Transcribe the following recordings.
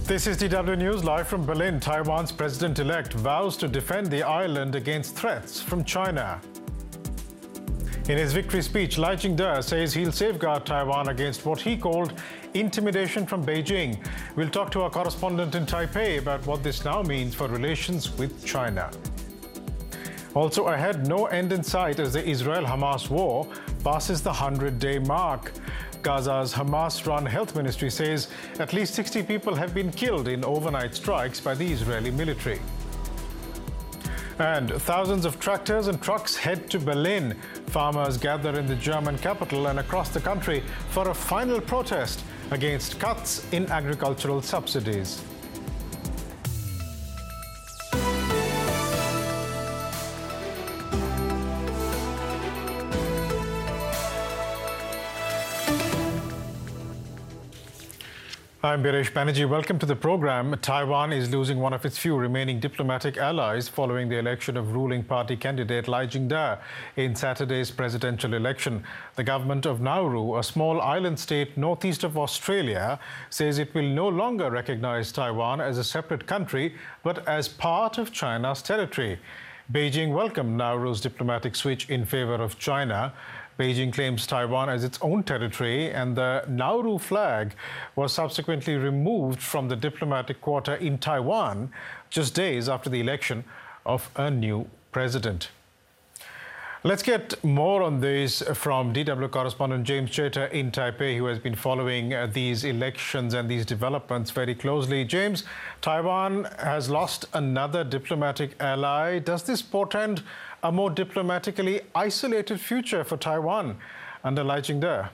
This is DW News live from Berlin. Taiwan's president-elect vows to defend the island against threats from China. In his victory speech, Lai Ching-te says he'll safeguard Taiwan against what he called intimidation from Beijing. We'll talk to our correspondent in Taipei about what this now means for relations with China. Also ahead, no end in sight as the Israel-Hamas war passes the 100-day mark. Gaza's Hamas-run health ministry says at least 60 people have been killed in overnight strikes by the Israeli military. And thousands of tractors and trucks head to Berlin. Farmers gather in the German capital and across the country for a final protest against cuts in agricultural subsidies. I'm Biresh Banerjee. Welcome to the program. Taiwan is losing one of its few remaining diplomatic allies following the election of ruling party candidate Lai Ching-te in Saturday's presidential election. The government of Nauru, a small island state northeast of Australia, says it will no longer recognize Taiwan as a separate country, but as part of China's territory. Beijing welcomed Nauru's diplomatic switch in favor of China. Beijing claims Taiwan as its own territory, and the Nauru flag was subsequently removed from the diplomatic quarter in Taiwan just days after the election of a new president. Let's get more on this from DW correspondent James Chater in Taipei, who has been following these elections and these developments very closely. James, Taiwan has lost another diplomatic ally. Does this portend a more diplomatically isolated future for Taiwan under Lai Ching-te?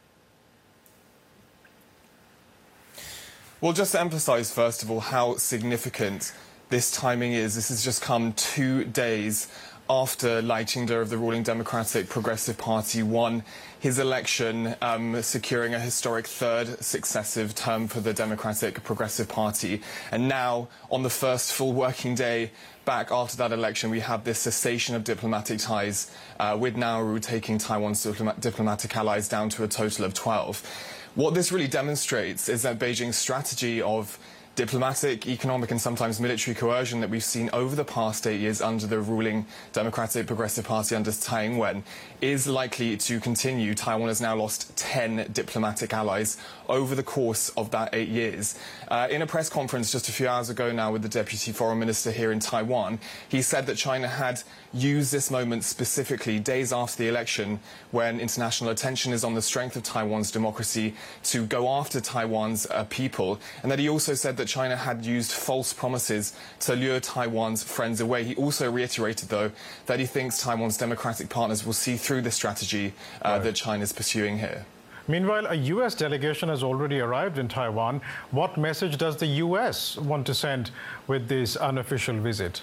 Well, just to emphasize, first of all, how significant this timing is. This has just come 2 days after Lai Ching-te of the ruling Democratic Progressive Party won his election, securing a historic third successive term for the Democratic Progressive Party. And now, on the first full working day back after that election, we have this cessation of diplomatic ties, with Nauru taking Taiwan's diplomatic allies down to a total of 12. What this really demonstrates is that Beijing's strategy of diplomatic, economic and sometimes military coercion that we've seen over the past 8 years under the ruling Democratic Progressive Party under Tsai Ing-wen is likely to continue. Taiwan has now lost 10 diplomatic allies over the course of that 8 years. In a press conference just a few hours ago now with the Deputy Foreign Minister here in Taiwan, he said that China had used this moment specifically days after the election, when international attention is on the strength of Taiwan's democracy, to go after Taiwan's people, and that he also said that China had used false promises to lure Taiwan's friends away. He also reiterated, though, that he thinks Taiwan's democratic partners will see through the strategy that China is pursuing here. Meanwhile, a U.S. delegation has already arrived in Taiwan. What message does the U.S. want to send with this unofficial visit?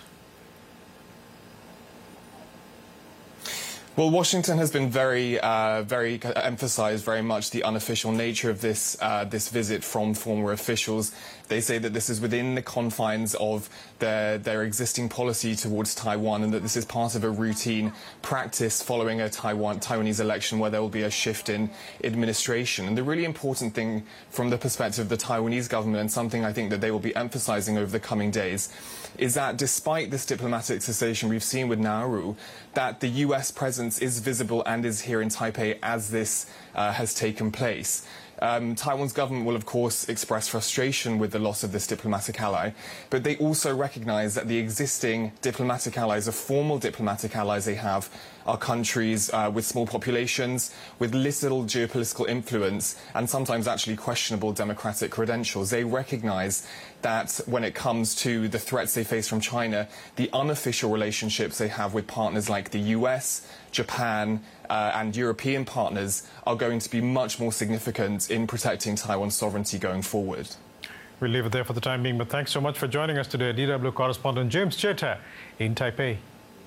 Well, Washington has been very emphasized very much the unofficial nature of this visit from former officials. They say that this is within the confines of their existing policy towards Taiwan, and that this is part of a routine practice following a Taiwanese election where there will be a shift in administration. And the really important thing from the perspective of the Taiwanese government, and something I think that they will be emphasizing over the coming days, is that despite this diplomatic cessation we've seen with Nauru, that the U.S. presence is visible and is here in Taipei as this has taken place. Taiwan's government will, of course, express frustration with the loss of this diplomatic ally, but they also recognize that the existing diplomatic allies, the formal diplomatic allies they have, are countries with small populations, with little geopolitical influence, and sometimes actually questionable democratic credentials. They recognize that when it comes to the threats they face from China, the unofficial relationships they have with partners like the US, Japan, and European partners are going to be much more significant in protecting Taiwan's sovereignty going forward. We'll leave it there for the time being, but thanks so much for joining us today. DW correspondent James Chater in Taipei.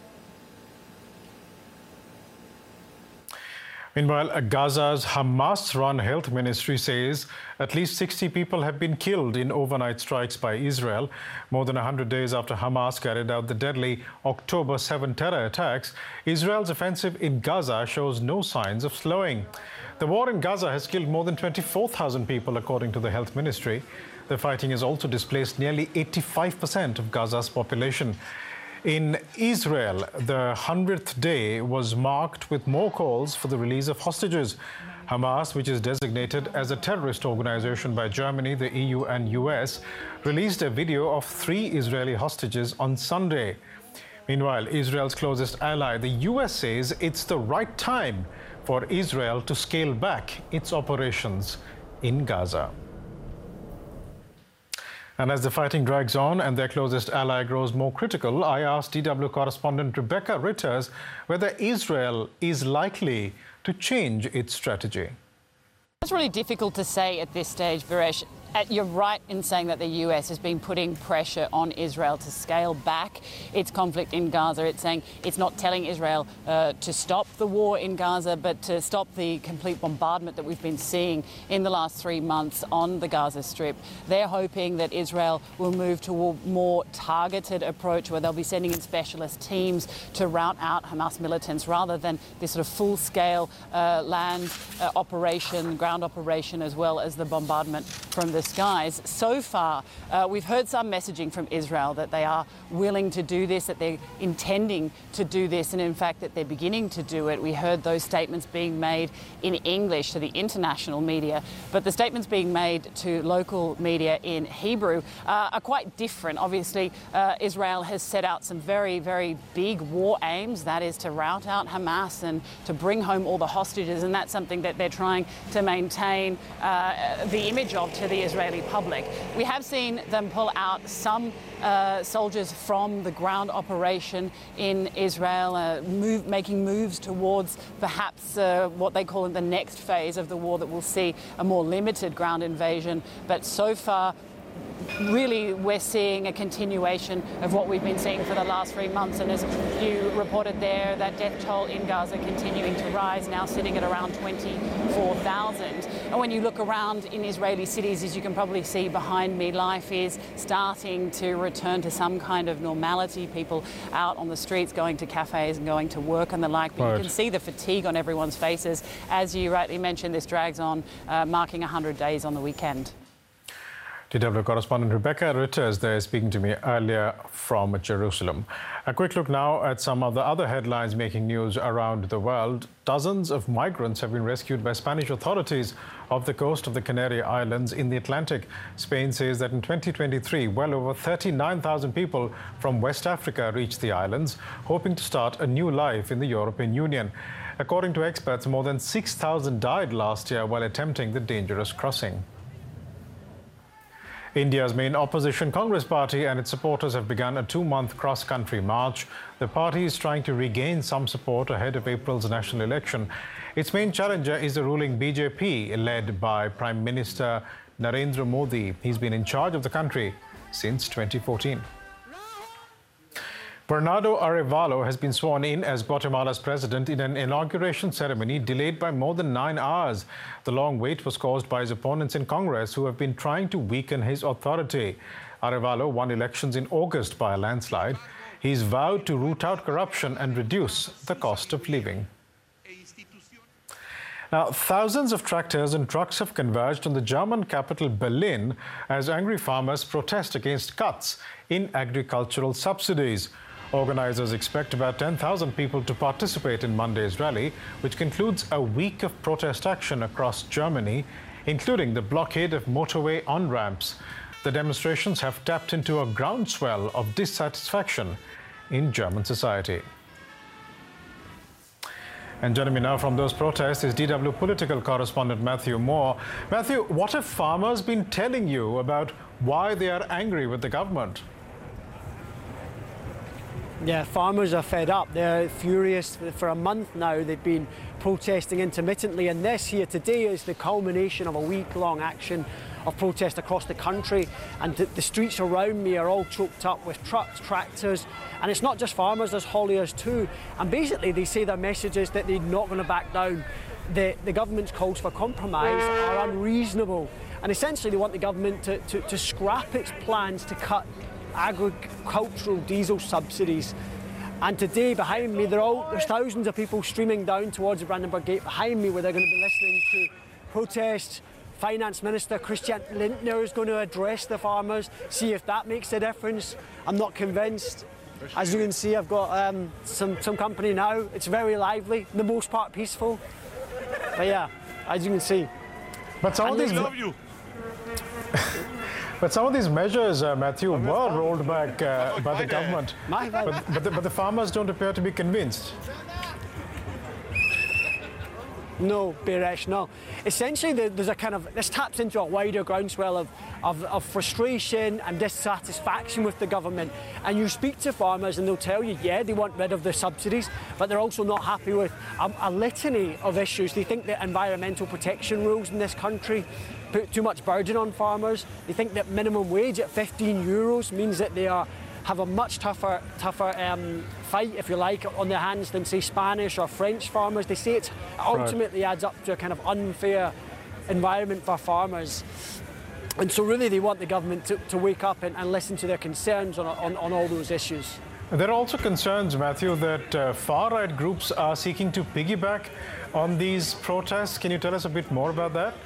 Meanwhile, Gaza's Hamas-run health ministry says at least 60 people have been killed in overnight strikes by Israel. More than 100 days after Hamas carried out the deadly October 7 terror attacks, Israel's offensive in Gaza shows no signs of slowing. The war in Gaza has killed more than 24,000 people, according to the health ministry. The fighting has also displaced nearly 85% of Gaza's population. In Israel, the 100th day was marked with more calls for the release of hostages. Hamas, which is designated as a terrorist organization by Germany, the EU and US, released a video of 3 Israeli hostages on Sunday. Meanwhile, Israel's closest ally, the US, says it's the right time for Israel to scale back its operations in Gaza. And as the fighting drags on and their closest ally grows more critical, I asked DW correspondent Rebecca Ritters whether Israel is likely to change its strategy. It's really difficult to say at this stage, Viresh. You're right in saying that the US has been putting pressure on Israel to scale back its conflict in Gaza. It's saying it's not telling Israel to stop the war in Gaza, but to stop the complete bombardment that we've been seeing in the last 3 months on the Gaza Strip. They're hoping that Israel will move to a more targeted approach where they'll be sending in specialist teams to rout out Hamas militants rather than this sort of full-scale land operation, ground operation, as well as the bombardment from the skies. So far, we've heard some messaging from Israel that they are willing to do this, that they're intending to do this, and in fact that they're beginning to do it. We heard those statements being made in English to the international media, but the statements being made to local media in Hebrew are quite different. Obviously, Israel has set out some very, very big war aims, that is to rout out Hamas and to bring home all the hostages, and that's something that they're trying to maintain the image of to the Israeli public. We have seen them pull out some soldiers from the ground operation in Israel, making moves towards perhaps what they call the next phase of the war that will see a more limited ground invasion. But so far, really, we're seeing a continuation of what we've been seeing for the last 3 months. And as you reported there, that death toll in Gaza continuing to rise, now sitting at around 24,000. And when you look around in Israeli cities, as you can probably see behind me, life is starting to return to some kind of normality. People out on the streets, going to cafes and going to work and the like. But you can see the fatigue on everyone's faces. As you rightly mentioned, this drags on, marking 100 days on the weekend. DW correspondent Rebecca Ritters there speaking to me earlier from Jerusalem. A quick look now at some of the other headlines making news around the world. Dozens of migrants have been rescued by Spanish authorities off the coast of the Canary Islands in the Atlantic. Spain says that in 2023, well over 39,000 people from West Africa reached the islands, hoping to start a new life in the European Union. According to experts, more than 6,000 died last year while attempting the dangerous crossing. India's main opposition Congress party and its supporters have begun a 2-month cross-country march. The party is trying to regain some support ahead of April's national election. Its main challenger is the ruling BJP, led by Prime Minister Narendra Modi. He's been in charge of the country since 2014. Bernardo Arévalo has been sworn in as Guatemala's president in an inauguration ceremony delayed by more than 9 hours. The long wait was caused by his opponents in Congress, who have been trying to weaken his authority. Arévalo won elections in August by a landslide. He's vowed to root out corruption and reduce the cost of living. Now, thousands of tractors and trucks have converged on the German capital Berlin as angry farmers protest against cuts in agricultural subsidies. Organizers expect about 10,000 people to participate in Monday's rally, which concludes a week of protest action across Germany, including the blockade of motorway on-ramps. The demonstrations have tapped into a groundswell of dissatisfaction in German society. And joining me now from those protests is DW political correspondent Matthew Moore. Matthew, what have farmers been telling you about why they are angry with the government? Yeah, farmers are fed up. They're furious. For a month now, they've been protesting intermittently, and this here today is the culmination of a week-long action of protest across the country. And the streets around me are all choked up with trucks, tractors, and it's not just farmers, there's hauliers too. And basically they say their message is that they're not going to back down. The government's calls for compromise are unreasonable, and essentially they want the government to scrap its plans to cut agricultural diesel subsidies. And today behind me there's thousands of people streaming down towards the Brandenburg Gate behind me, where they're going to be listening to protests Finance Minister Christian Lindner is going to address the farmers, see if that makes a difference. I'm not convinced. As you can see, I've got some company now. It's very lively, for the most part peaceful. But yeah, as you can see. But some of these But some of these measures, Matthew, were rolled back by the government. But the farmers don't appear to be convinced. No, Baresh, no. Essentially, there's a kind of, this taps into a wider groundswell of frustration and dissatisfaction with the government. And you speak to farmers and they'll tell you, yeah, they want rid of the subsidies, but they're also not happy with a litany of issues. They think that environmental protection rules in this country put too much burden on farmers. They think that minimum wage at €15 means that they have a much tougher fight, if you like, on their hands than, say, Spanish or French farmers. They say it ultimately adds up to a kind of unfair environment for farmers. And so really they want the government to wake up and listen to their concerns on all those issues. There are also concerns, Matthew, that far-right groups are seeking to piggyback on these protests. Can you tell us a bit more about that?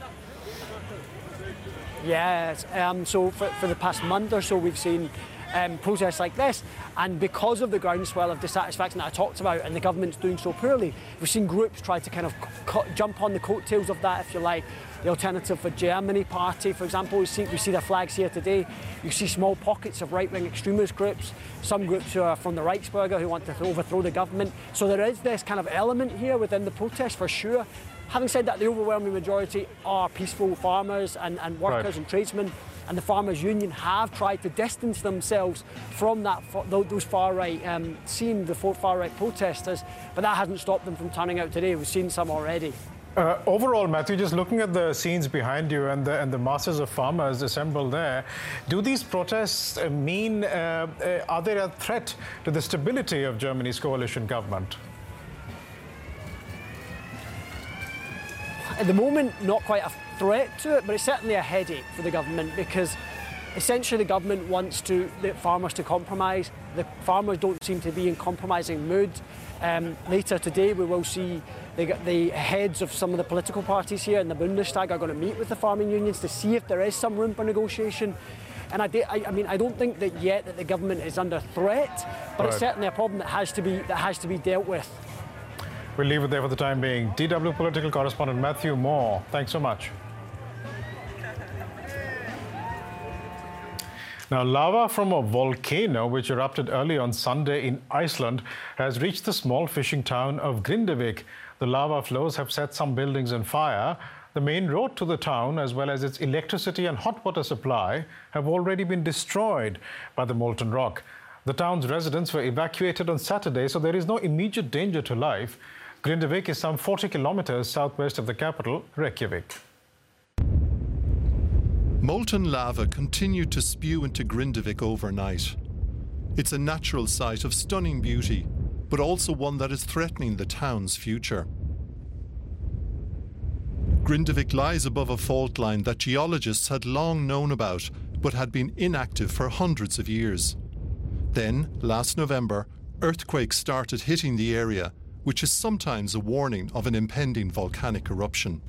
Yes, so for the past month or so we've seen protests like this, and because of the groundswell of dissatisfaction that I talked about and the government's doing so poorly, we've seen groups try to kind of jump on the coattails of that, if you like. The Alternative for Germany party, for example, we see their flags here today. You see small pockets of right-wing extremist groups, some groups who are from the Reichsbürger who want to overthrow the government. So there is this kind of element here within the protest for sure. Having said that, the overwhelming majority are peaceful farmers and workers and tradesmen, and the Farmers' Union have tried to distance themselves from those far-right far-right protesters, but that hasn't stopped them from turning out today. We've seen some already. Overall, Matthew, just looking at the scenes behind you and the masses of farmers assembled there, do these protests mean, are they a threat to the stability of Germany's coalition government? At the moment, not quite a threat to it, but it's certainly a headache for the government, because essentially the government wants the farmers to compromise. The farmers don't seem to be in compromising mood. Later today we will see the heads of some of the political parties here in the Bundestag are going to meet with the farming unions to see if there is some room for negotiation. And I don't think that yet that the government is under threat, but it's certainly a problem that has to be dealt with. We'll leave it there for the time being. DW political correspondent Matthew Moore, thanks so much. Now, lava from a volcano which erupted early on Sunday in Iceland has reached the small fishing town of Grindavik. The lava flows have set some buildings on fire. The main road to the town, as well as its electricity and hot water supply, have already been destroyed by the molten rock. The town's residents were evacuated on Saturday, so there is no immediate danger to life. Grindavik is some 40 kilometers southwest of the capital, Reykjavik. Molten lava continued to spew into Grindavik overnight. It's a natural site of stunning beauty, but also one that is threatening the town's future. Grindavik lies above a fault line that geologists had long known about, but had been inactive for hundreds of years. Then, last November, earthquakes started hitting the area, which is sometimes a warning of an impending volcanic eruption.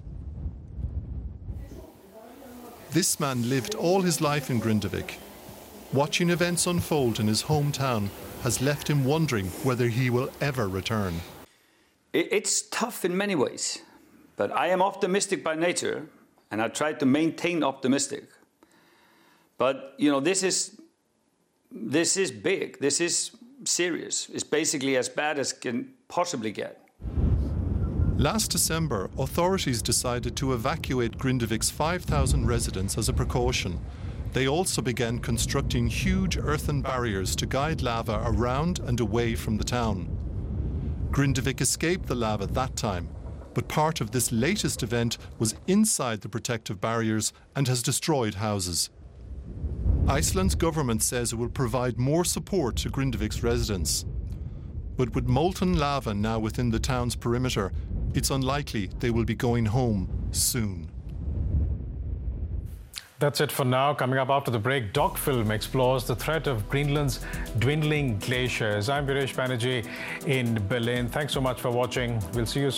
This man lived all his life in Grindavik. Watching events unfold in his hometown has left him wondering whether he will ever return. It's tough in many ways, but I am optimistic by nature, and I try to maintain optimistic. But, you know, this is big, this is serious. It's basically as bad as can possibly get. Last December, authorities decided to evacuate Grindavik's 5,000 residents as a precaution. They also began constructing huge earthen barriers to guide lava around and away from the town. Grindavik escaped the lava that time, but part of this latest event was inside the protective barriers and has destroyed houses. Iceland's government says it will provide more support to Grindavik's residents. But with molten lava now within the town's perimeter, it's unlikely they will be going home soon. That's it for now. Coming up after the break, DocFilm explores the threat of Greenland's dwindling glaciers. I'm Viresh Banerjee in Berlin. Thanks so much for watching. We'll see you soon.